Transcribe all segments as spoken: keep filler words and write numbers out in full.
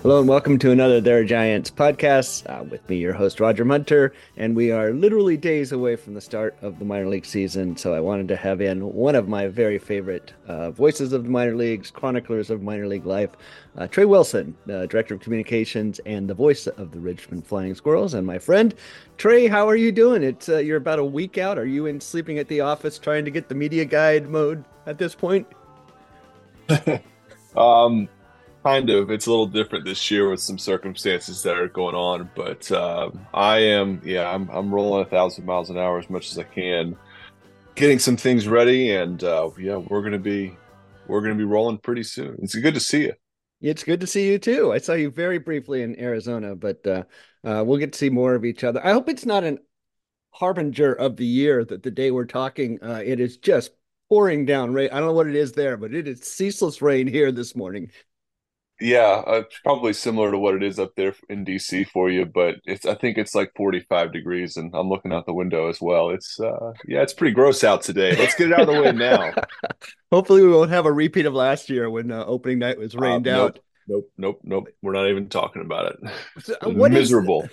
Hello and welcome to another There Giants podcast. Uh, with me, your host, Roger Munter, and we are literally days away from the start of the minor league season. So I wanted to have in one of my very favorite uh, voices of the minor leagues, chroniclers of minor league life, uh, Trey Wilson, uh, Director of Communications and the voice of the Richmond Flying Squirrels. And my friend, Trey, how are you doing? It's uh, You're about a week out. Are you in sleeping at the office trying to get the media guide mode at this point? Um, kind of. It's a little different this year with some circumstances that are going on, but um, I am, yeah, I'm I'm rolling a thousand miles an hour as much as I can, getting some things ready, and uh, yeah, we're gonna be we're gonna be rolling pretty soon. It's good to see you. It's good to see you too. I saw you very briefly in Arizona, but uh, uh, we'll get to see more of each other. I hope it's not an harbinger of the year that the day we're talking, uh, it is just pouring down rain. I don't know what it is there, but it is ceaseless rain here this morning. Yeah, uh, it's probably similar to what it is up there in D C for you, but it's I think it's like forty-five degrees, and I'm looking out the window as well. It's uh, yeah, it's pretty gross out today. Let's get it out of the way now. Hopefully, we won't have a repeat of last year when uh, opening night was Uh, rained nope, out. nope, nope, nope. We're not even talking about it. So, uh, It was what is miserable.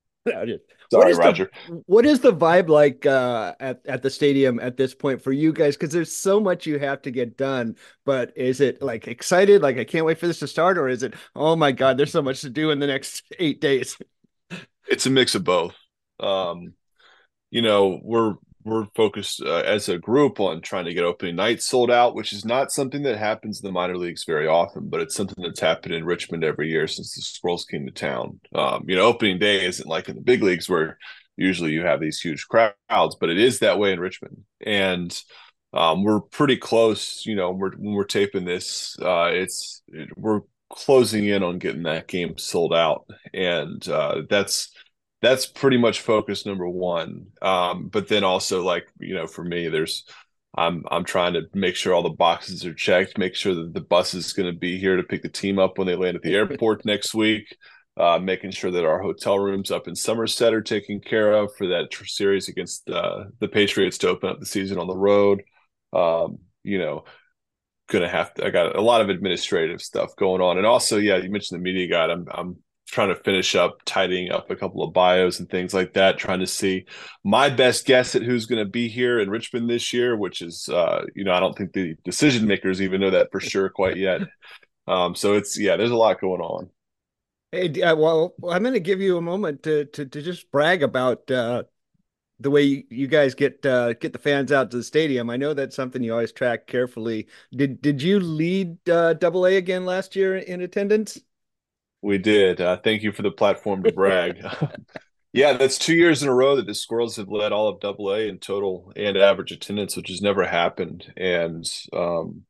what Sorry, is the Roger. what is the vibe like uh, at at the stadium at this point for you guys? Because there's so much you have to get done. But is it like excited, like I can't wait for this to start, or is it oh my God, there's so much to do in the next eight days? It's a mix of both. Um, you know, we're we're focused uh, as a group on trying to get opening night sold out, which is not something that happens in the minor leagues very often, but it's something that's happened in Richmond every year since the Squirrels came to town. Um, you know, opening day isn't like in the big leagues where usually you have these huge crowds, but it is that way in Richmond. And um, we're pretty close. You know, we're when we're taping this, uh, it's it, we're closing in on getting that game sold out, and uh, that's that's pretty much focus number one. Um, but then also, like, you know, for me, there's I'm I'm trying to make sure all the boxes are checked, make sure that the bus is going to be here to pick the team up when they land at the airport next week. Uh, making sure that our hotel rooms up in Somerset are taken care of for that tr- series against uh, the Patriots to open up the season on the road. Um, you know, gonna have to. I got a lot of administrative stuff going on, and also, yeah, you mentioned the media guide. I'm I'm trying to finish up tidying up a couple of bios and things like that. Trying to see my best guess at who's going to be here in Richmond this year, which is, uh, you know, I don't think the decision makers even know that for sure quite yet. Um, so it's yeah, there's a lot going on. Hey, uh, well, I'm going to give you a moment to to to just brag about uh, the way you, you guys get uh, get the fans out to the stadium. I know that's something you always track carefully. Did did you lead uh, Double A again last year in attendance? We did. Uh, thank you for the platform to brag. Yeah, that's two years in a row that the Squirrels have led all of Double A in total and average attendance, which has never happened. And um,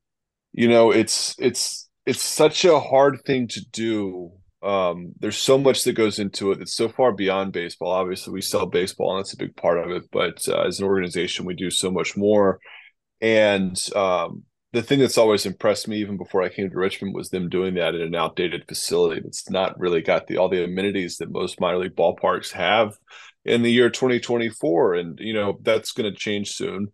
you know, it's it's it's such a hard thing to do. Um, there's so much that goes into it. It's so far beyond baseball. Obviously, we sell baseball, and that's a big part of it. But uh, as an organization, we do so much more. And um, the thing that's always impressed me, even before I came to Richmond, was them doing that in an outdated facility that's not really got the all the amenities that most minor league ballparks have in the year twenty twenty-four. And you know that's going to change soon.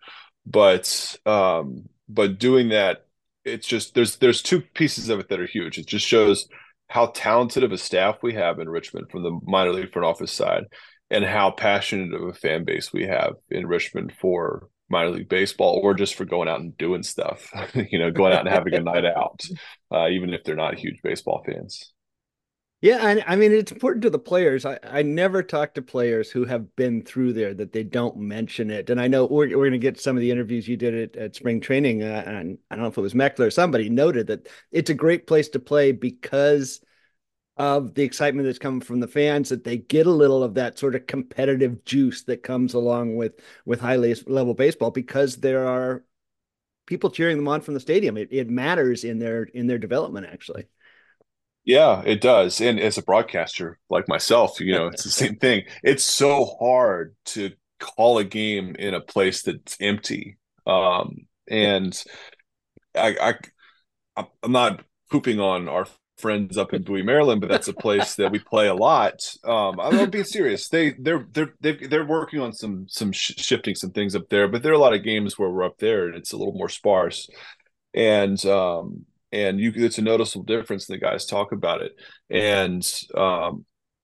But um, but doing that, it's just there's there's two pieces of it that are huge. It just shows how talented of a staff we have in Richmond from the minor league front office side, and how passionate of a fan base we have in Richmond for minor league baseball, or just for going out and doing stuff, you know, going out and having a night out, uh, even if they're not huge baseball fans. Yeah, I, I mean it's important to the players. I, I never talk to players who have been through there that they don't mention it. And I know we're we're going to get some of the interviews you did at, at spring training, uh, and I don't know if it was Meckler or somebody noted that it's a great place to play because of the excitement that's coming from the fans, that they get a little of that sort of competitive juice that comes along with with high level baseball because there are people cheering them on from the stadium. It, it matters in their in their development actually. Yeah, it does. And as a broadcaster like myself, you know, it's the same thing. It's so hard to call a game in a place that's empty. Um, and I, I, I'm not pooping on our friends up in Bowie, Maryland, but that's a place that we play a lot. Um, I'm, I'm being serious. They they're they're they're they're working on some some sh shifting some things up there, but there are a lot of games where we're up there and it's a little more sparse. And um, and you it's a noticeable difference. And the guys talk about it, and um,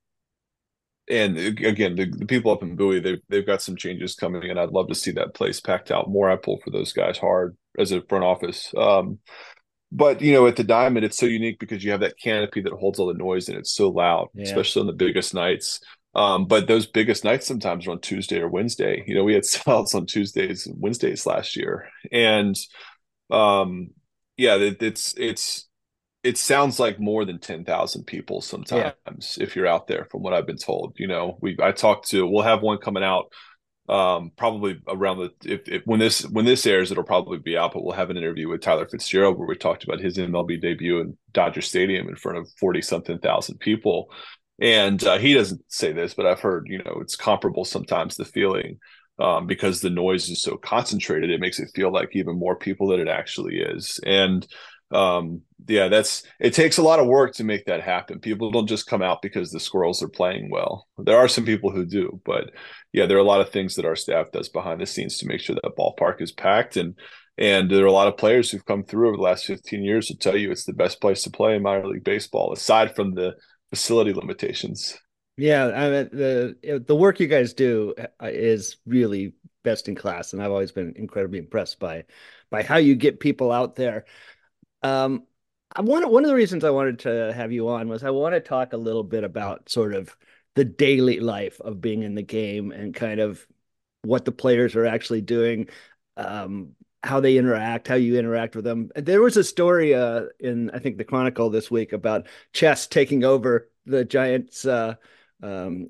and again, the, the people up in Bowie, they've they've got some changes coming, and I'd love to see that place packed out more. I pull for those guys hard as a front office. Um, but you know, at the Diamond, it's so unique because you have that canopy that holds all the noise, and it's so loud, Yeah. especially on the biggest nights. Um, but those biggest nights sometimes are on Tuesday or Wednesday. You know, we had sellouts on Tuesdays and Wednesdays last year, and um, yeah, it, it's it's it sounds like more than ten thousand people Yeah. sometimes if you're out there from what I've been told. You know, we I talked to we'll have one coming out um probably around the if, if when this when this airs it'll probably be out, but we'll have an interview with Tyler Fitzgerald where we talked about his M L B debut in Dodger Stadium in front of forty something thousand people. And uh, he doesn't say this, but I've heard, you know, it's comparable sometimes the feeling um, because the noise is so concentrated, it makes it feel like even more people than it actually is. And um, yeah, that's it takes a lot of work to make that happen. People don't just come out because the squirrels are playing well. There are some people who do, but yeah, there are a lot of things that our staff does behind the scenes to make sure that ballpark is packed. And and there are a lot of players who've come through over the last fifteen years to tell you it's the best place to play in minor league baseball, aside from the facility limitations. Yeah, I mean, the the work you guys do uh, is really best in class, and I've always been incredibly impressed by by how you get people out there. Um, I want one of the reasons I wanted to have you on was I want to talk a little bit about sort of the daily life of being in the game and kind of what the players are actually doing, um, how they interact, how you interact with them. There was a story uh, in I think the Chronicle this week about chess taking over the Giants. Uh, um,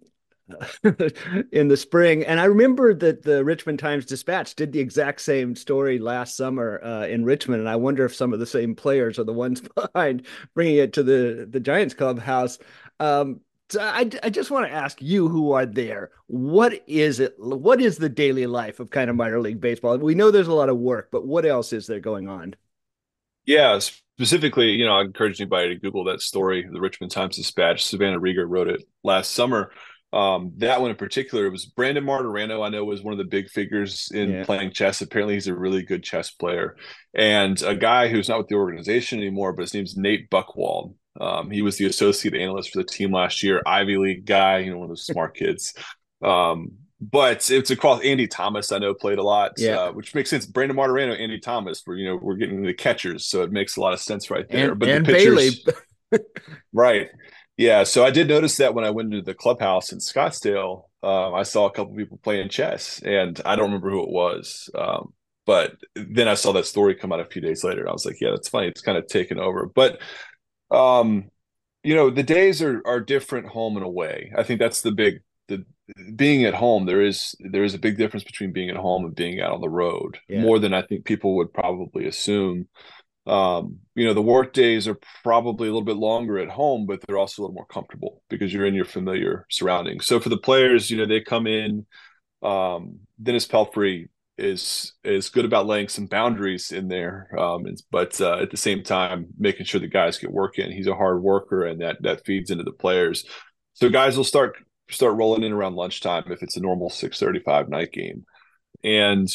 in the spring. And I remember that the Richmond Times-Dispatch did the exact same story last summer uh, in Richmond. And I wonder if some of the same players are the ones behind bringing it to the, the Giants clubhouse. Um, so I, I just want to ask you who are there. What is it? What is the daily life of kind of minor league baseball? We know there's a lot of work, but what else is there going on? Yeah, specifically, you know, I encourage anybody to Google that story, the Richmond Times-Dispatch. Savannah Rieger wrote it last summer. Um, that one in particular, it was Brandon Martirano, I know, was one of the big figures in Yeah. playing chess. Apparently, he's a really good chess player. And a guy who's not with the organization anymore, but his name's Nate Buckwald. Um, he was the associate analyst for the team last year, Ivy League guy, you know, one of those smart kids. Um, but it's across Andy Thomas, I know, played a lot, Yeah. uh, which makes sense. Brandon Martirano, Andy Thomas, we're, you know, we're getting the catchers, so it makes a lot of sense right there. And But the and Bailey. pitchers, right. Yeah. So I did notice that when I went into the clubhouse in Scottsdale, um, I saw a couple people playing chess, and I don't remember who it was. Um, but then I saw that story come out a few days later. And I was like, yeah, that's funny. It's kind of taken over. But um, you know, the days are are different home and away. I think that's the big the being at home. There is there is a big difference between being at home and being out on the road, Yeah. more than I think people would probably assume. Um, you know, the work days are probably a little bit longer at home, but they're also a little more comfortable because you're in your familiar surroundings. So for the players, you know, they come in. Um, Dennis Pelfrey is is good about laying some boundaries in there, um, but uh, at the same time, making sure the guys get work in. He's a hard worker, and that that feeds into the players. So guys will start start rolling in around lunchtime if it's a normal six thirty-five night game, and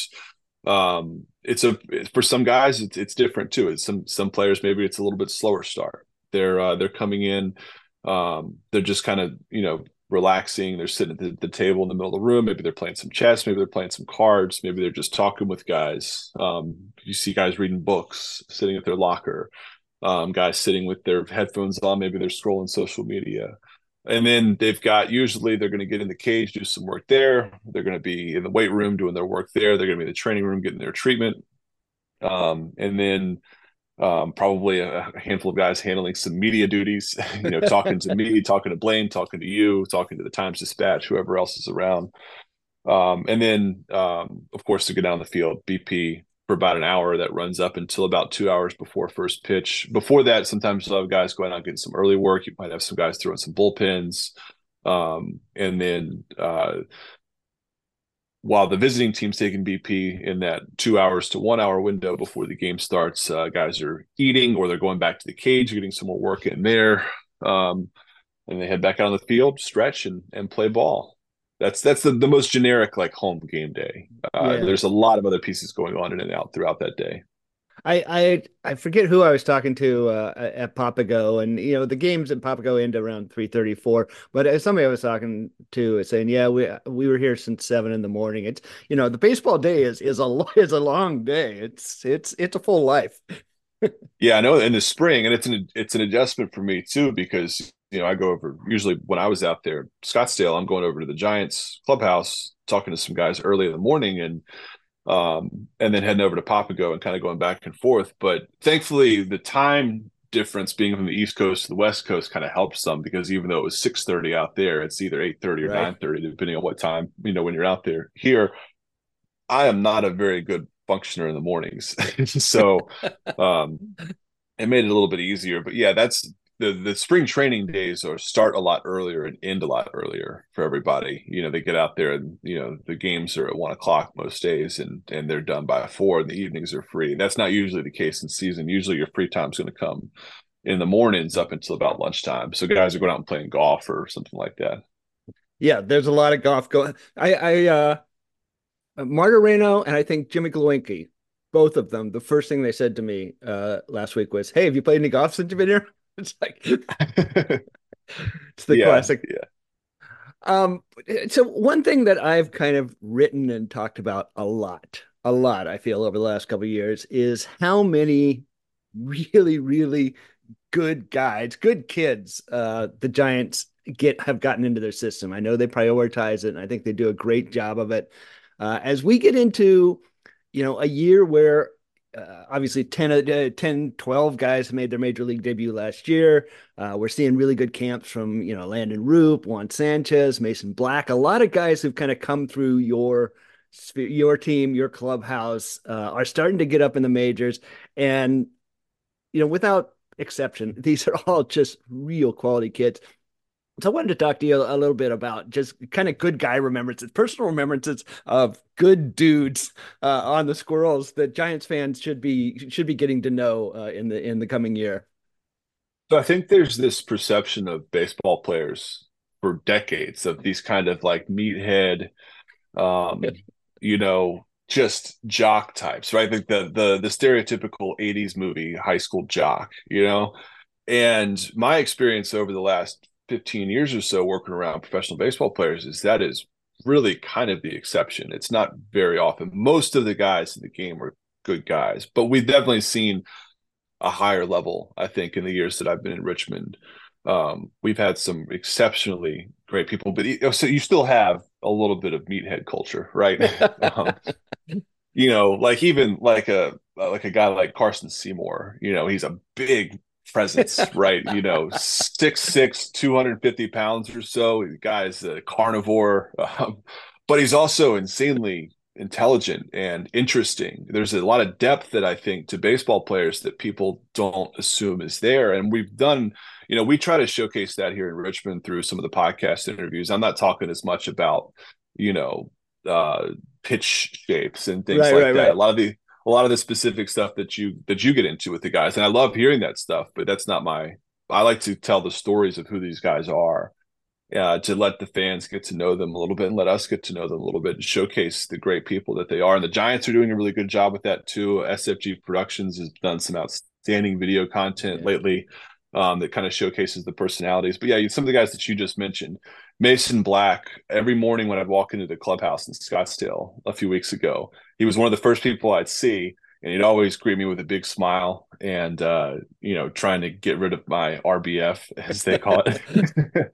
um, it's a for some guys it's it's different too. It's some some players maybe it's a little bit slower start. They're uh, they're coming in, um, they're just kind of you know relaxing. They're sitting at the, the table in the middle of the room. Maybe they're playing some chess. Maybe they're playing some cards. Maybe they're just talking with guys. Um, you see guys reading books, sitting at their locker. Um, guys sitting with their headphones on. Maybe they're scrolling social media. And then they've got usually they're going to get in the cage, do some work there. They're going to be in the weight room doing their work there. They're going to be in the training room getting their treatment. Um, and then um, probably a handful of guys handling some media duties, you know, talking to me, talking to Blaine, talking to you, talking to the Times Dispatch, whoever else is around. Um, and then, um, of course, to get down the field, B P for about an hour that runs up until about two hours before first pitch. Before that, sometimes you'll have guys going out getting some early work. You might have some guys throwing some bullpens. Um, and then uh, while the visiting team's taking B P in that two hours to one hour window before the game starts, uh, guys are eating or they're going back to the cage, getting some more work in there. Um, and they head back out on the field, stretch and, and play ball. That's that's the, the most generic like home game day. Uh, Yeah. there's a lot of other pieces going on in and out throughout that day. I I I forget who I was talking to uh, at Papago, and you know the games at Papago end around three thirty-four. But as somebody I was talking to is saying, yeah, we we were here since seven in the morning. It's you know the baseball day is is a lo- is a long day. It's it's it's a full life. Yeah, I know in the spring, and it's an it's an adjustment for me too because you know I go over usually when I was out there Scottsdale, I'm going over to the Giants clubhouse talking to some guys early in the morning, and um, and then heading over to Papago and kind of going back and forth. But thankfully, the time difference being from the East Coast to the West Coast kind of helps some because even though it was six thirty out there, it's either eight thirty or Right. nine thirty, depending on what time you know when you're out there. Here, I am not a very good functioner in the mornings, so um, it made it a little bit easier. But yeah, that's the the spring training days are start a lot earlier and end a lot earlier for everybody. You know, they get out there and you know the games are at one o'clock most days, and and they're done by four, and the evenings are free. That's not usually the case in season. Usually, your free time's going to come in the mornings up until about lunchtime. So guys are going out and playing golf or something like that. Yeah, there's a lot of golf going. I I uh Margarino and I think Jimmy Glowinski, both of them, the first thing they said to me uh last week was, "Hey, have you played any golf since you've been here?" It's like it's the Yeah, classic. yeah. Um, so one thing that I've kind of written and talked about a lot, a lot, I feel over the last couple of years is how many really, really good guys, good kids, uh, the Giants get have gotten into their system. I know they prioritize it, and I think they do a great job of it. Uh, as we get into, you know, a year where uh, obviously ten, uh, ten, twelve guys made their major league debut last year. Uh, we're seeing really good camps from, you know, Landon Roop, Juan Sanchez, Mason Black, a lot of guys who've kind of come through your your team, your clubhouse, uh, are starting to get up in the majors. And, you know, without exception, these are all just real quality kids. So I wanted to talk to you a, a little bit about just kind of good guy remembrances, personal remembrances of good dudes uh, on the Squirrels that Giants fans should be should be getting to know uh, in the in the coming year. So I think there's this perception of baseball players for decades of these kind of like meathead, um, you know, just jock types, right? Like the the the stereotypical eighties movie high school jock, you know. And my experience over the last fifteen years or so working around professional baseball players is that is really kind of the exception. It's not very often. Most of the guys in the game are good guys, but we've definitely seen a higher level, I think, in the years that I've been in Richmond. Um, we've had some exceptionally great people, but so you still have a little bit of meathead culture, right? um, you know, like even like a like a guy like Carson Seymour, you know, he's a big presence, right? You know, six six, two hundred fifty pounds or so. The guy's a carnivore, um, but he's also insanely intelligent and interesting. There's a lot of depth that I think to baseball players that people don't assume is there. And we've done, you know, we try to showcase that here in Richmond through some of the podcast interviews. I'm not talking as much about, you know, uh, pitch shapes and things Right, like right, that. A right. lot of the a lot of the specific stuff that you that you get into with the guys, and I love hearing that stuff. But that's not my. I like to tell the stories of who these guys are, uh, to let the fans get to know them a little bit and let us get to know them a little bit and showcase the great people that they are. And the Giants are doing a really good job with that too. S F G Productions has done some outstanding video content Yeah. lately, um, that kind of showcases the personalities. But yeah, some of the guys that you just mentioned, Mason Black, every morning when I'd walk into the clubhouse in Scottsdale a few weeks ago, he was one of the first people I'd see. And he'd always greet me with a big smile and, uh, you know, trying to get rid of my R B F, as they call it.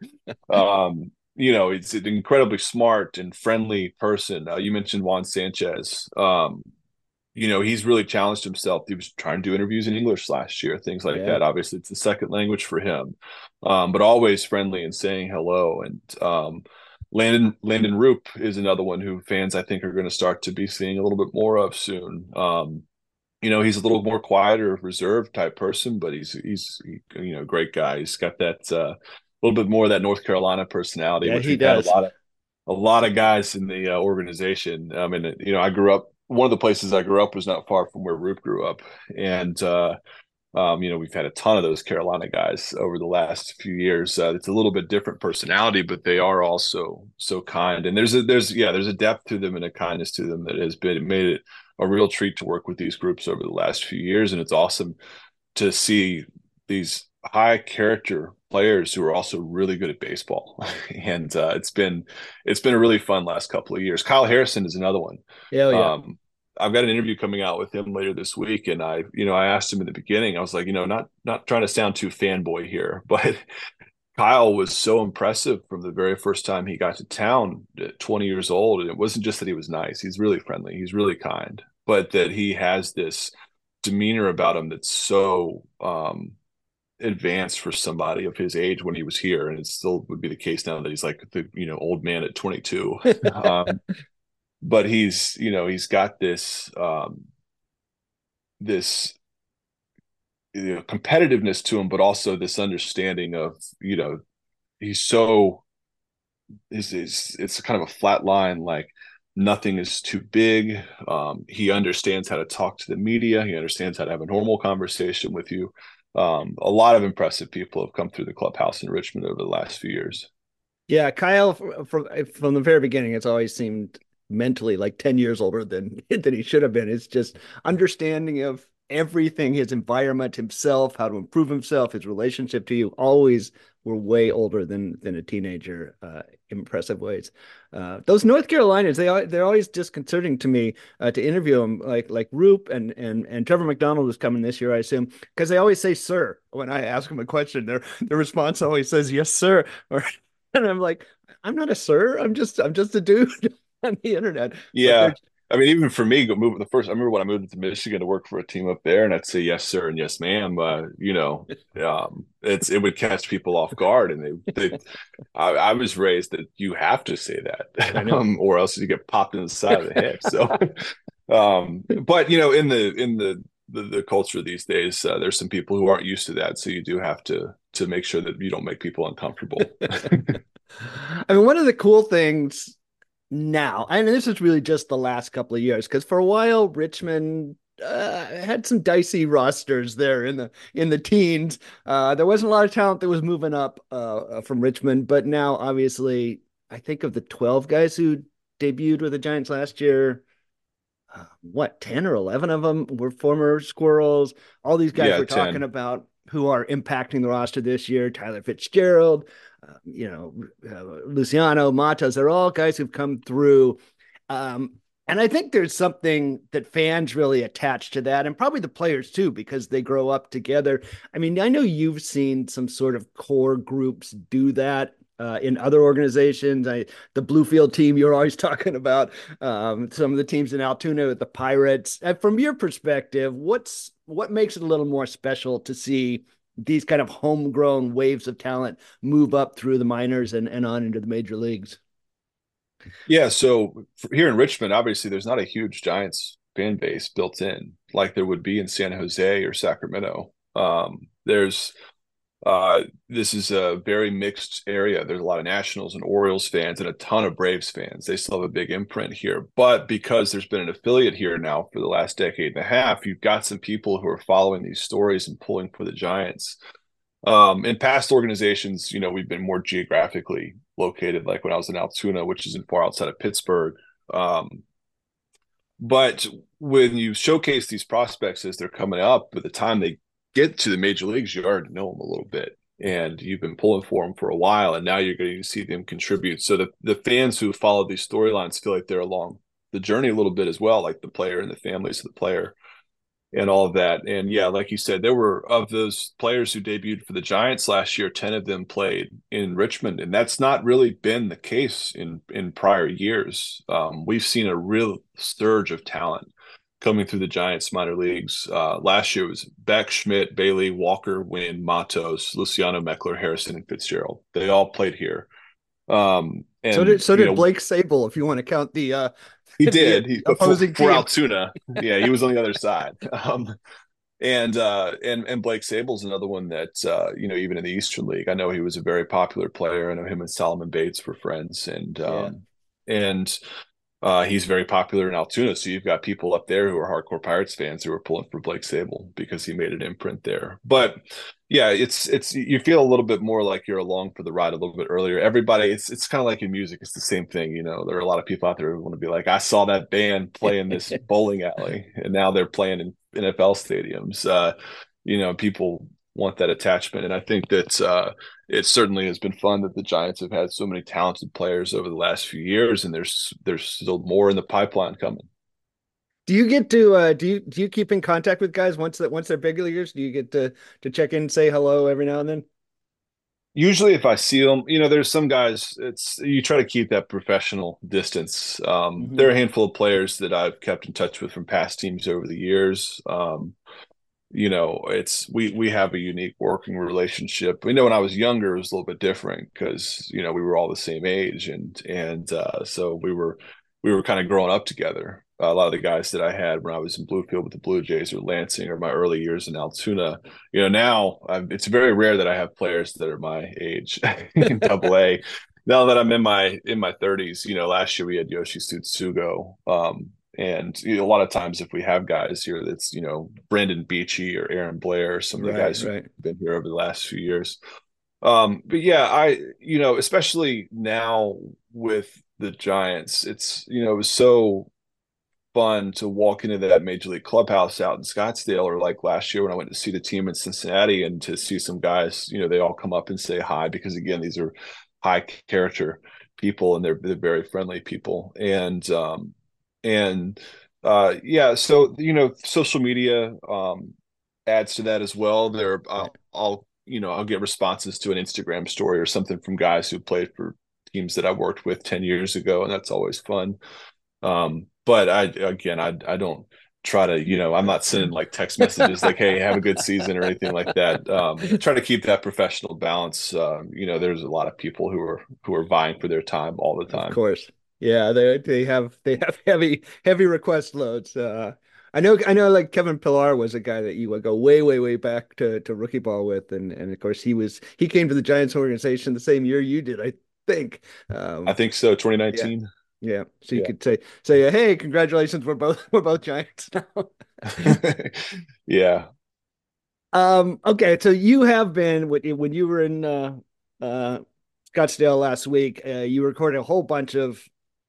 um, you know, it's an incredibly smart and friendly person. Uh, you mentioned Juan Sanchez. Um, you know, he's really challenged himself. He was trying to do interviews in English last year, things like Yeah. that. Obviously, it's the second language for him, um, but always friendly and saying hello. And um, Landon Landon Roop is another one who fans I think are going to start to be seeing a little bit more of soon. Um, you know, he's a little more quieter, reserved type person, but he's he's you know, a great guy. He's got that uh, a little bit more of that North Carolina personality, Yeah, which he we've had a does. lot of a lot of guys in the uh, organization. I mean, you know, I grew up. One of the places I grew up was not far from where Roop grew up, and uh, um, you know, we've had a ton of those Carolina guys over the last few years. Uh, it's a little bit different personality, but they are also so kind. And there's a there's yeah, there's a depth to them and a kindness to them that has been made it a real treat to work with these groups over the last few years, and it's awesome to see these high character players who are also really good at baseball. and uh, it's been it's been a really fun last couple of years. Kyle Harrison is another one. Yeah, yeah. Um, I've got an interview coming out with him later this week, and I, you know, I asked him in the beginning. I was like, you know, not not trying to sound too fanboy here, but Kyle was so impressive from the very first time he got to town at twenty years old. And it wasn't just that he was nice; he's really friendly, he's really kind, but that he has this demeanor about him that's so um, advanced for somebody of his age when he was here, and it still would be the case now that he's like the you know old man at twenty-two. um, but he's you know he's got this um, this you know, competitiveness to him, but also this understanding of you know he's so is is it's kind of a flat line, like nothing is too big. Um, he understands how to talk to the media. He understands how to have a normal conversation with you. Um, a lot of impressive people have come through the clubhouse in Richmond over the last few years. Yeah, Kyle from from the very beginning, it's always seemed mentally like ten years older than than he should have been. It's just understanding of everything, his environment, himself, how to improve himself, his relationship to you, always were way older than than a teenager. Uh, impressive ways. Uh, those North Carolinas, they are they're always disconcerting to me uh, to interview them, like like Roop and and and Trevor McDonald is coming this year, I assume, because they always say "sir" when I ask them a question. Their their response always says "yes, sir," or and I'm like, I'm not a sir. I'm just I'm just a dude on the internet. But Yeah. they're I mean, even for me, go move the first. I remember when I moved to Michigan to work for a team up there, and I'd say yes, sir, and yes, ma'am. Uh, you know, um, it's it would catch people off guard, and they, they I, I was raised that you have to say I that, know. um, or else you get popped in the side of the head. So, um, but you know, in the in the the, the culture these days, uh, there's some people who aren't used to that, so you do have to to make sure that you don't make people uncomfortable. I mean, one of the cool things now, and this is really just the last couple of years, because for a while Richmond uh, had some dicey rosters there in the in the teens. Uh, there wasn't a lot of talent that was moving up uh, uh, from Richmond, but now obviously, I think of the twelve guys who debuted with the Giants last year. Uh, what ten or eleven of them were former Squirrels. All these guys Yeah, we're talking ten. about who are impacting the roster this year: Tyler Fitzgerald, uh, you know, uh, Luciano Matos. They're all guys who've come through. Um, and I think there's something that fans really attach to that, and probably the players too, because they grow up together. I mean, I know you've seen some sort of core groups do that uh, in other organizations. I, the Bluefield team you're always talking about, um, some of the teams in Altoona with the Pirates. And from your perspective, what's what makes it a little more special to see these kind of homegrown waves of talent move up through the minors and, and on into the major leagues? Yeah, so here in Richmond, obviously, there's not a huge Giants fan base built in like there would be in San Jose or Sacramento. Um, there's uh, this is a very mixed area. There's a lot of Nationals and Orioles fans and a ton of Braves fans. They still have a big imprint here, but because there's been an affiliate here now for the last decade and a half, you've got some people who are following these stories and pulling for the Giants. Um, in past organizations, you know, we've been more geographically located, like when I was in Altoona, which isn't far outside of Pittsburgh. Um, but when you showcase these prospects as they're coming up, by the time they get to the major leagues, you already know them a little bit. And you've been pulling for them for a while, and now you're going to see them contribute. So the, the fans who follow these storylines feel like they're along the journey a little bit as well, like the player and the families of the player and all of that. And yeah, like you said, there were of those players who debuted for the Giants last year, ten of them played in Richmond. And that's not really been the case in, in prior years. Um, we've seen a real surge of talent coming through the Giants minor leagues. Uh, last year was Beck, Schmidt, Bailey, Walker, Wynn, Matos, Luciano, Meckler, Harrison, and Fitzgerald. They all played here. Um, So did and, so you did know, Blake Sable, if you want to count the uh, he the did he, for, opposing for team. Altoona. Yeah, he was on the other side. Um, and uh, and and Blake Sable's another one that uh, you know, even in the Eastern League, I know he was a very popular player. I know him and Solomon Bates were friends, and Yeah. um, and uh, he's very popular in Altoona. So you've got people up there who are hardcore Pirates fans who are pulling for Blake Sable because he made an imprint there. But Yeah, it's it's you feel a little bit more like you're along for the ride a little bit earlier. Everybody, it's it's kind of like in music, it's the same thing. You know, there are a lot of people out there who want to be like, I saw that band play in this bowling alley, and now they're playing in N F L stadiums. Uh, you know, people want that attachment, and I think that uh, it certainly has been fun that the Giants have had so many talented players over the last few years, and there's there's still more in the pipeline coming. Do you get to uh do you do you keep in contact with guys once that once they're big leaguers? Do you get to to check in, say hello every now and then? Usually, if I see them, you know, there's some guys. It's you try to keep that professional distance. Um, there Hmm. are a handful of players that I've kept in touch with from past teams over the years. Um, you know, it's we we have a unique working relationship. We know when I was younger, it was a little bit different because you know we were all the same age, and and uh, so we were we were kind of growing up together. A lot of the guys that I had when I was in Bluefield with the Blue Jays or Lansing or my early years in Altoona, you know, now I'm, it's very rare that I have players that are my age in Double A. Now that I'm in my in my thirties, you know, last year we had Yoshi Tsutsugo, um, and you know, a lot of times, if we have guys here, that's you know Brandon Beachy or Aaron Blair, some of the Right, guys who've right. been here over the last few years. Um, but yeah, I you know, especially now with the Giants, it's you know, it was so fun to walk into that major league clubhouse out in Scottsdale, or like last year when I went to see the team in Cincinnati, and to see some guys, you know, they all come up and say hi because again, these are high character people and they're they're very friendly people. And um and uh yeah, so you know, social media um adds to that as well. There Right. I'll, I'll you know, I'll get responses to an Instagram story or something from guys who played for teams that I worked with ten years ago, and that's always fun. Um, but I again, I I don't try to, you know, I'm not sending like text messages like, "Hey, have a good season" or anything like that. Um, try to keep that professional balance. Um, you know, there's a lot of people who are who are vying for their time all the Of time. course. Yeah, they they have they have heavy heavy request loads. Uh I know I know like Kevin Pillar was a guy that you would go way, way, way back to to rookie ball with. And and of course he was he came to the Giants organization the same year you did, I think. I Um think so. yeah. twenty nineteen. Yeah. So you Yeah. could say say, hey, congratulations, we're both we're both Giants now. Yeah. Um, okay, so you have been when when you were in uh uh Scottsdale last week, uh, you recorded a whole bunch of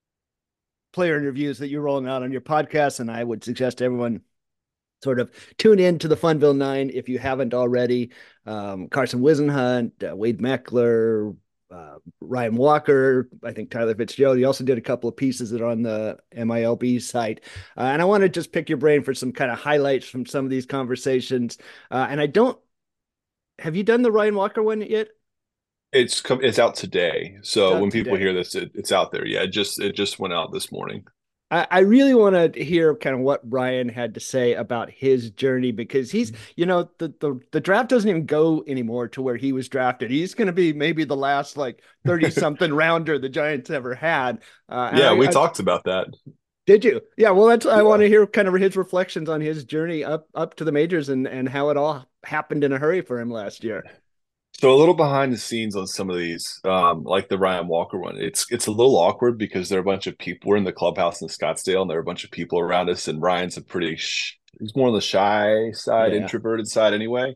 player interviews that you're rolling out on your podcast, and I would suggest everyone sort of tune in to the Funville Nine if you haven't already. Um, Carson Wisenhunt, uh, Wade Meckler, uh, Ryan Walker, I think Tyler Fitzgerald. You also did a couple of pieces that are on the M I L B site. Uh, and I want to just pick your brain for some kind of highlights from some of these conversations. Uh, and I don't, have you done the Ryan Walker one yet? It's come it's out today. It's So out when people today. hear this, it, it's out there. Yeah, it just it just went out this morning. I, I really want to hear kind of what Ryan had to say about his journey because he's, you know, the, the the draft doesn't even go anymore to where he was drafted. He's going to be maybe the last like thirty something rounder the Giants ever had. Uh, and Yeah, we I, I talked about that. did you? Yeah, well, that's I want Yeah. to hear kind of his reflections on his journey up up to the majors and and how it all happened in a hurry for him last year. So a little behind the scenes on some of these, um, like the Ryan Walker one. It's it's a little awkward because there are a bunch of people. We're in the clubhouse in Scottsdale, and there are a bunch of people around us. And Ryan's a pretty sh he's more on the shy side, Yeah. introverted side anyway.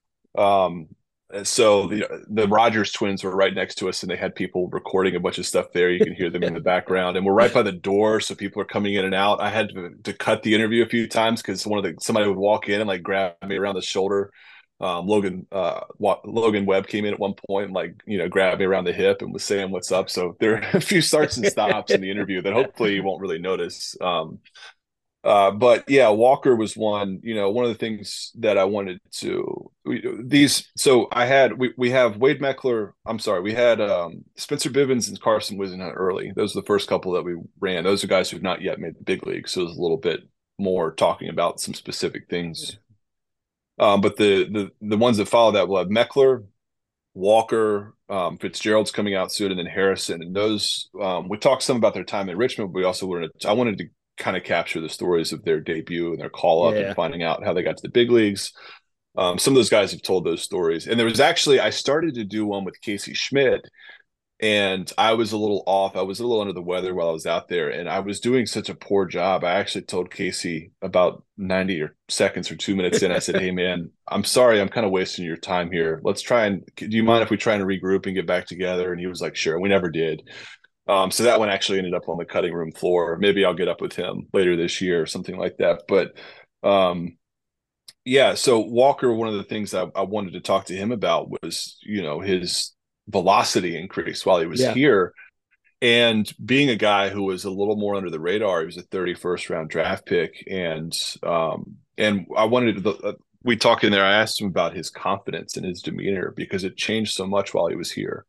Um, and so the the Rogers twins were right next to us, and they had people recording a bunch of stuff there. You can hear them in the background, and we're right by the door, so people are coming in and out. I had to, to cut the interview a few times because one of the somebody would walk in and like grab me around the shoulder. Um, Logan uh, Logan Webb came in at one point and like you know grabbed me around the hip and was saying what's up. So there are a few starts and stops in the interview that hopefully you won't really notice. Um, uh, but yeah, Walker was one. You know, one of the things that I wanted to these. So I had we we have Wade Meckler. I'm sorry, we had um, Spencer Bivens and Carson Wisenhunt early. Those are the first couple that we ran. Those are guys who've not yet made the big league, so it was a little bit more talking about some specific things. Um, but the the the ones that follow that will have Meckler, Walker, um, Fitzgerald's coming out soon, and then Harrison. And those um, we talked some about their time in Richmond, but we also wanted to, I wanted to kind of capture the stories of their debut and their call up and Yeah. finding out how they got to the big leagues. Um, some of those guys have told those stories, and there was actually I started to do one with Casey Schmidt, and I was a little off. I was a little under the weather while I was out there, and I was doing such a poor job. I actually told Casey about ninety or seconds or two minutes in, I said, "Hey, man, I'm sorry, I'm kind of wasting your time here. Let's try and do you mind if we try and regroup and get back together?" And he was like, "Sure." We never did. Um, so that one actually ended up on the cutting room floor. Maybe I'll get up with him later this year or something like that. But um, yeah, so Walker, one of the things I, I wanted to talk to him about was, you know, his velocity increase while he was Yeah. here. And being a guy who was a little more under the radar, he was a thirty-first round draft pick. And um, and I wanted to, uh, we talked in there, I asked him about his confidence and his demeanor because it changed so much while he was here.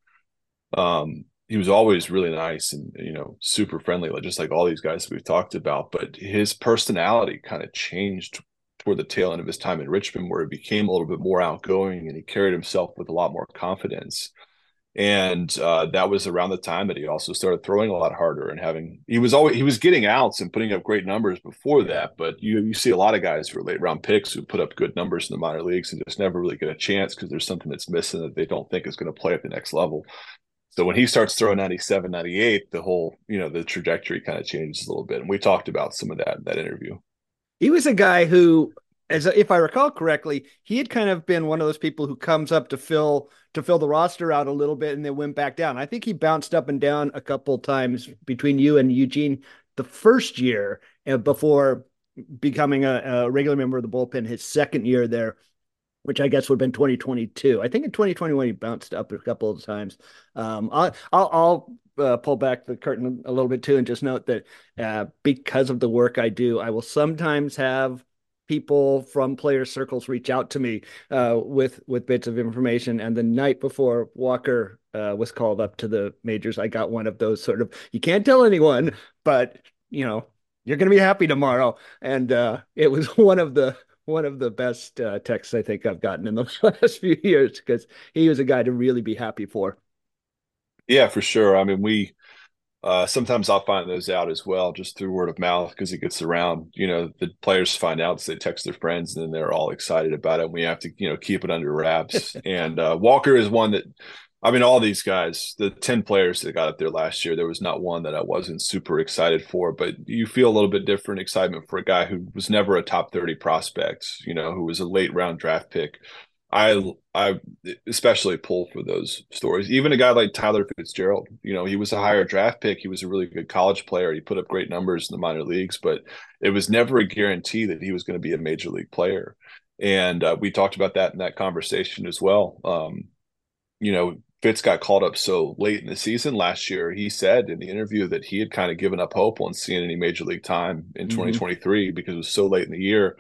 Um, he was always really nice and, you know, super friendly, like just like all these guys that we've talked about. But his personality kind of changed toward the tail end of his time in Richmond, where he became a little bit more outgoing and he carried himself with a lot more confidence. And uh, that was around the time that he also started throwing a lot harder and having he was always he was getting outs and putting up great numbers before that. But you you see a lot of guys who are late round picks who put up good numbers in the minor leagues and just never really get a chance because there's something that's missing that they don't think is going to play at the next level. So when he starts throwing ninety-seven, ninety-eight, the whole, you know, the trajectory kind of changes a little bit. And we talked about some of that in that interview. He was a guy who, as if I recall correctly, he had kind of been one of those people who comes up to fill to fill the roster out a little bit and then went back down. I think he bounced up and down a couple times between you and Eugene the first year uh, before becoming a, a regular member of the bullpen his second year there, which I guess would have been twenty twenty-two. I think in twenty twenty-one he bounced up a couple of times. Um, I'll I'll, I'll uh, pull back the curtain a little bit too and just note that uh, because of the work I do, I will sometimes have people from player circles reach out to me uh, with with bits of information. And the night before Walker uh, was called up to the majors, I got one of those sort of you can't tell anyone, but you know you're going to be happy tomorrow. And uh, it was one of the one of the best uh, texts I think I've gotten in the last few years because he was a guy to really be happy for. Yeah, for sure. I mean, we uh, sometimes I'll find those out as well, just through word of mouth because it gets around. You know, the players find out, so they text their friends, and then they're all excited about it. And we have to, you know, keep it under wraps. And uh, Walker is one that, I mean, all these guys, the ten players that got up there last year, there was not one that I wasn't super excited for. But you feel a little bit different excitement for a guy who was never a top thirty prospect, you know, who was a late round draft pick. I I especially pull for those stories. Even a guy like Tyler Fitzgerald, you know, he was a higher draft pick. He was a really good college player. He put up great numbers in the minor leagues, but it was never a guarantee that he was going to be a major league player. And uh, we talked about that in that conversation as well. Um, you know, Fitz got called up so late in the season last year. He said in the interview that he had kind of given up hope on seeing any major league time in Mm-hmm. twenty twenty-three because it was so late in the year.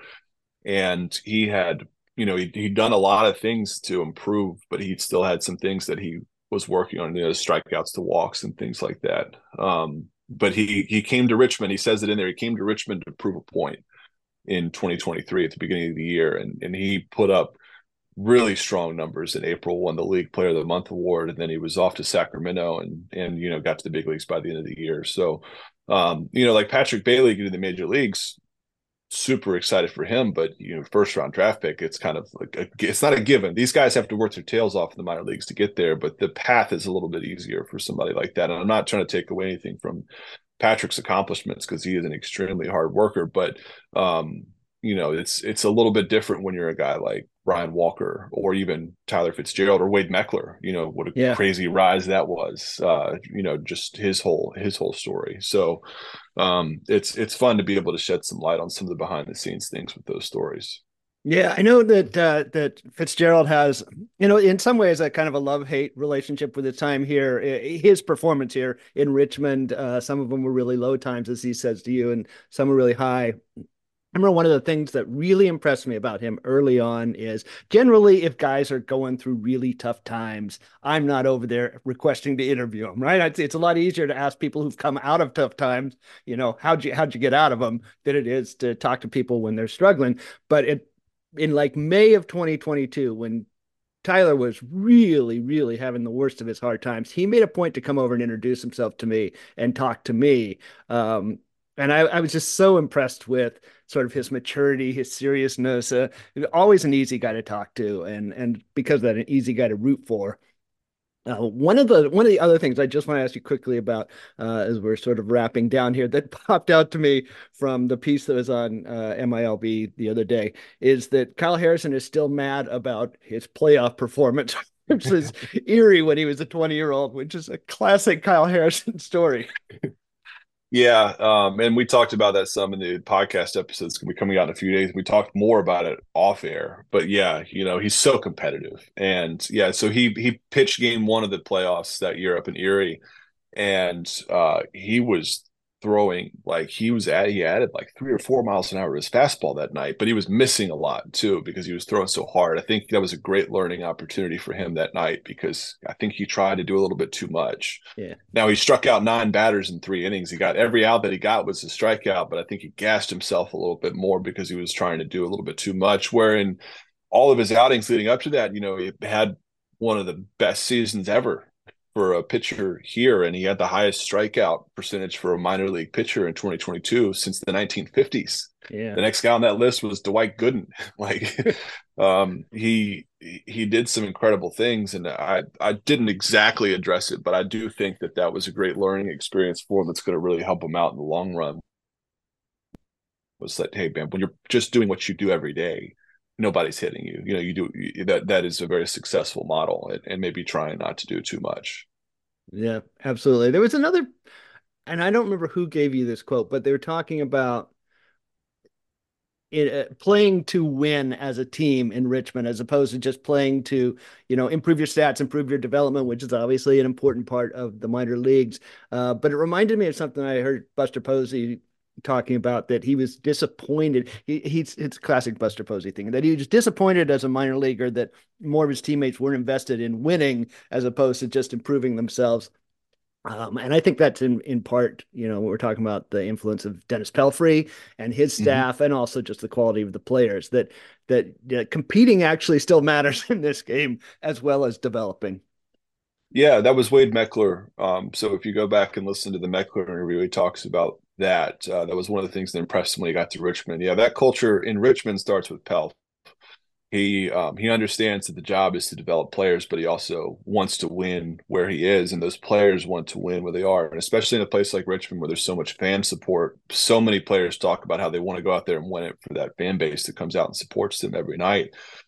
And he had, you know, he, he'd done a lot of things to improve, but he still had some things that he was working on, you know, strikeouts to walks and things like that. Um, but he he came to Richmond. He says it in there. He came to Richmond to prove a point in twenty twenty-three at the beginning of the year, and and he put up really strong numbers in April. Won the League Player of the Month award, and then he was off to Sacramento and and you know got to the big leagues by the end of the year. So, um, you know, like Patrick Bailey getting the major leagues, super excited for him, but you know, first round draft pick, it's kind of like a, it's not a given. These guys have to work their tails off in the minor leagues to get there, but the path is a little bit easier for somebody like that. And I'm not trying to take away anything from Patrick's accomplishments because he is an extremely hard worker, but um, you know, it's it's a little bit different when you're a guy like Ryan Walker or even Tyler Fitzgerald or Wade Meckler. You know what a Yeah. crazy rise that was. Uh, you know, just his whole his whole story. So um, it's it's fun to be able to shed some light on some of the behind the scenes things with those stories. Yeah, I know that uh, that Fitzgerald has, you know, in some ways, a kind of a love-hate relationship with his time here. His performance here in Richmond, uh, some of them were really low times, as he says to you, and some were really high. I remember one of the things that really impressed me about him early on is generally if guys are going through really tough times, I'm not over there requesting to interview them, right? It's, it's a lot easier to ask people who've come out of tough times, you know, how'd you how'd you get out of them than it is to talk to people when they're struggling. But it in like May of twenty twenty-two, when Tyler was really, really having the worst of his hard times, he made a point to come over and introduce himself to me and talk to me. Um, and I, I was just so impressed with sort of his maturity, his seriousness. Uh, always an easy guy to talk to, and and because of that, an easy guy to root for. Uh, one of the one of the other things I just want to ask you quickly about, uh, as we're sort of wrapping down here, that popped out to me from the piece that was on uh, M I L B the other day, is that Kyle Harrison is still mad about his playoff performance versus Erie when he was a twenty year old, which is a classic Kyle Harrison story. Yeah, um, and we talked about that some in the podcast episodes going to be coming out in a few days. We talked more about it off air, but yeah, you know, he's so competitive, and yeah, so he he pitched game one of the playoffs that year up in Erie, and uh, he was throwing like he was at he added like three or four miles an hour to his fastball that night, but he was missing a lot too because he was throwing so hard. I think that was a great learning opportunity for him that night because I think he tried to do a little bit too much. Yeah. Now he struck out nine batters in three innings. He got every out that he got was a strikeout, but I think he gassed himself a little bit more because he was trying to do a little bit too much. Wherein all of his outings leading up to that, you know, he had one of the best seasons ever for a pitcher here, and he had the highest strikeout percentage for a minor league pitcher in twenty twenty-two since the nineteen fifties. Yeah. The next guy on that list was Dwight Gooden. Like, um, he he did some incredible things, and I I didn't exactly address it, but I do think that that was a great learning experience for him. That's going to really help him out in the long run. Was that, hey man, when you're just doing what you do every day, nobody's hitting you. You know, you do that. That is a very successful model, and, and maybe trying not to do too much. Yeah, absolutely. There was another, and I don't remember who gave you this quote, but they were talking about it, uh, playing to win as a team in Richmond, as opposed to just playing to, you know, improve your stats, improve your development, which is obviously an important part of the minor leagues. Uh, but it reminded me of something I heard Buster Posey talking about, that he was disappointed. He, he's it's a classic Buster Posey thing, that he was disappointed as a minor leaguer that more of his teammates weren't invested in winning as opposed to just improving themselves. Um, and I think that's in in part, you know, we're talking about the influence of Dennis Pelfrey and his Mm-hmm. staff, and also just the quality of the players. That that uh, competing actually still matters in this game as well as developing. Yeah, that was Wade Meckler. Um, so if you go back and listen to the Meckler interview, he talks about that. Uh, that was one of the things that impressed him when he got to Richmond. Yeah, that culture in Richmond starts with Pelt. He um, he understands that the job is to develop players, but he also wants to win where he is, and those players want to win where they are. And especially in a place like Richmond, where there's so much fan support, so many players talk about how they want to go out there and win it for that fan base that comes out and supports them every night.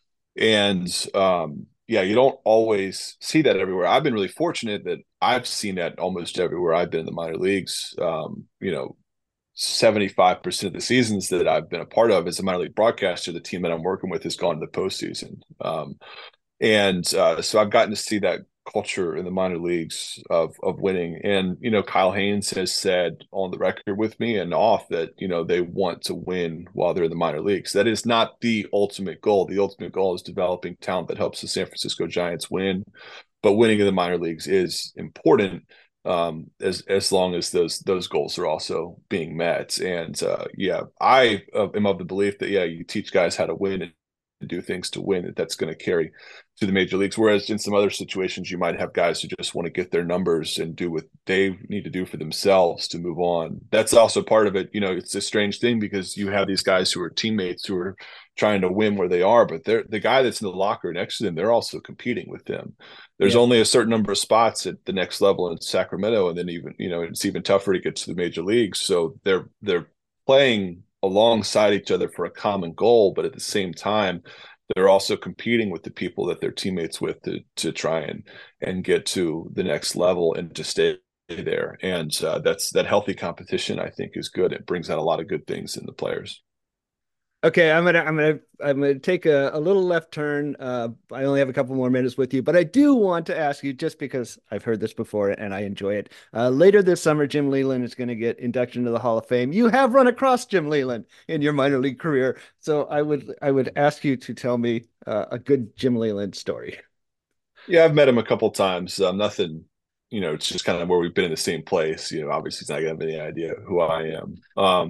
And um, yeah, you don't always see that everywhere. I've been really fortunate that I've seen that almost everywhere I've been in the minor leagues. Um, you know, seventy-five percent of the seasons that I've been a part of as a minor league broadcaster, the team that I'm working with has gone to the postseason. Um, and uh, so I've gotten to see that culture in the minor leagues of of winning. And you know, Kyle Haynes has said on the record with me and off that you know they want to win while they're in the minor leagues. That is not the ultimate goal. The ultimate goal is developing talent that helps the San Francisco Giants win. But winning in the minor leagues is important, um, as as long as those those goals are also being met. And uh, yeah, I uh, am of the belief that yeah, you teach guys how to win and do things to win, that that's going to carry to the major leagues. Whereas in some other situations, you might have guys who just want to get their numbers and do what they need to do for themselves to move on. That's also part of it. You know, it's a strange thing because you have these guys who are teammates who are trying to win where they are, but they're the guy that's in the locker next to them, they're also competing with them. There's Yeah. only a certain number of spots at the next level in Sacramento, and then even, you know, it's even tougher to get to the major leagues. So they're they're playing alongside each other for a common goal, but at the same time, they're also competing with the people that they're teammates with to to try and and get to the next level and to stay there. And uh, that's that healthy competition, I think, is good. It brings out a lot of good things in the players. Okay, I'm gonna I'm gonna I'm gonna take a, a little left turn. Uh, I only have a couple more minutes with you, but I do want to ask you, just because I've heard this before and I enjoy it. Uh, later this summer, Jim Leyland is going to get induction into the Hall of Fame. You have run across Jim Leyland in your minor league career, so I would I would ask you to tell me uh, a good Jim Leyland story. Yeah, I've met him a couple times. Um, nothing, you know, it's just kind of where we've been in the same place. You know, obviously he's not gonna have any idea who I am. Um,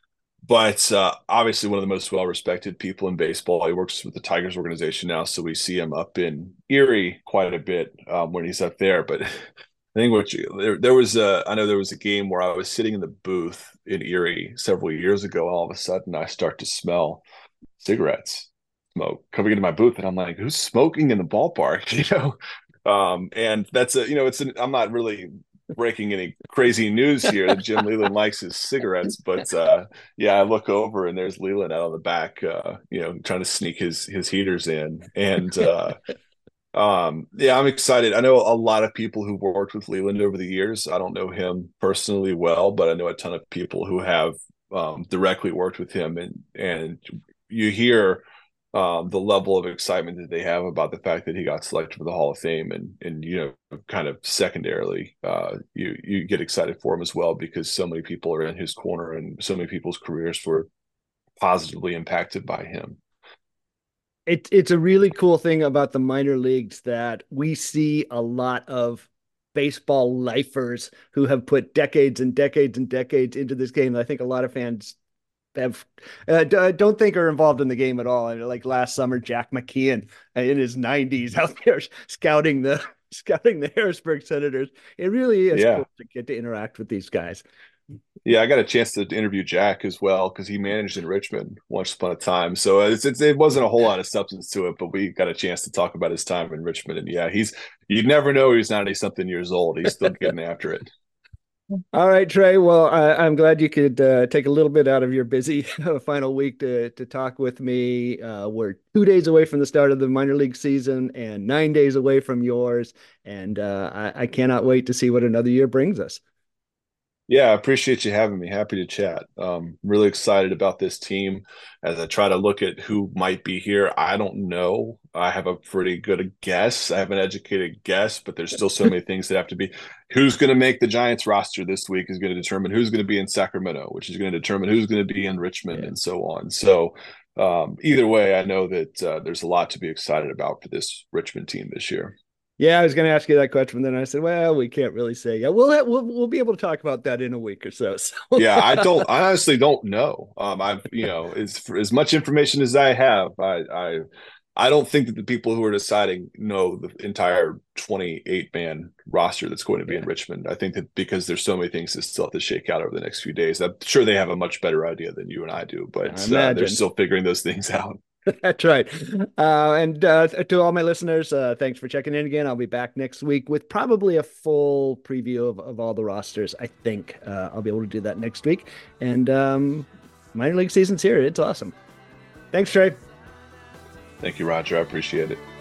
but uh, obviously one of the most well-respected people in baseball. He works with the Tigers organization now, so we see him up in Erie quite a bit um, when he's up there. But I think what you, there, there was a, I know there was a game where I was sitting in the booth in Erie several years ago, and all of a sudden I start to smell cigarettes smoke coming into my booth, and I'm like, who's smoking in the ballpark? You know, Um, and that's a, you know, it's an, I'm not really breaking any crazy news here that Jim Leland likes his cigarettes, but uh, yeah, I look over and there's Leland out on the back, uh, you know, trying to sneak his his heaters in, and uh, um, yeah, I'm excited. I know a lot of people who've worked with Leland over the years. I don't know him personally well, but I know a ton of people who have um, directly worked with him, and and you hear um, the level of excitement that they have about the fact that he got selected for the Hall of Fame, and and you know, kind of secondarily, uh, you you get excited for him as well because so many people are in his corner and so many people's careers were positively impacted by him. It, it's a really cool thing about the minor leagues that we see a lot of baseball lifers who have put decades and decades and decades into this game. I think a lot of fans have uh, don't think are involved in the game at all. I mean, like last summer, Jack McKeon in his nineties out there scouting the scouting the Harrisburg Senators. It really is Yeah. cool to get to interact with these guys. Yeah, I got a chance to interview Jack as well because he managed in Richmond once upon a time. So it's, it's, it wasn't a whole lot of substance to it, but we got a chance to talk about his time in Richmond. And yeah, he's you never know he's ninety something years old. He's still getting after it. All right, Trey. Well, I, I'm glad you could uh, take a little bit out of your busy final week to to talk with me. Uh, we're two days away from the start of the minor league season and nine days away from yours, and uh, I, I cannot wait to see what another year brings us. Yeah, I appreciate you having me. Happy to chat. Um, really excited about this team as I try to look at who might be here. I don't know. I have a pretty good guess. I have an educated guess, but there's still so many things that have to be. Who's going to make the Giants roster this week is going to determine who's going to be in Sacramento, which is going to determine who's going to be in Richmond, Yeah. and so on. So, um, either way, I know that uh, there's a lot to be excited about for this Richmond team this year. Yeah, I was going to ask you that question, but then I said, "Well, we can't really say. Yeah, we'll we'll we'll be able to talk about that in a week or so." So, Yeah, I don't. I honestly don't know. Um, I've you know, as as much information as I have, I I I don't think that the people who are deciding know the entire twenty-eight man roster that's going to be in yeah, Richmond. I think that because there's so many things that still have to shake out over the next few days. I'm sure they have a much better idea than you and I do, I but uh, they're imagine. still figuring those things out. That's right. Uh, and uh, to all my listeners, uh, thanks for checking in again. I'll be back next week with probably a full preview of, of all the rosters. I think uh, I'll be able to do that next week. And um, minor league season's here. It's awesome. Thanks, Trey. Thank you, Roger. I appreciate it.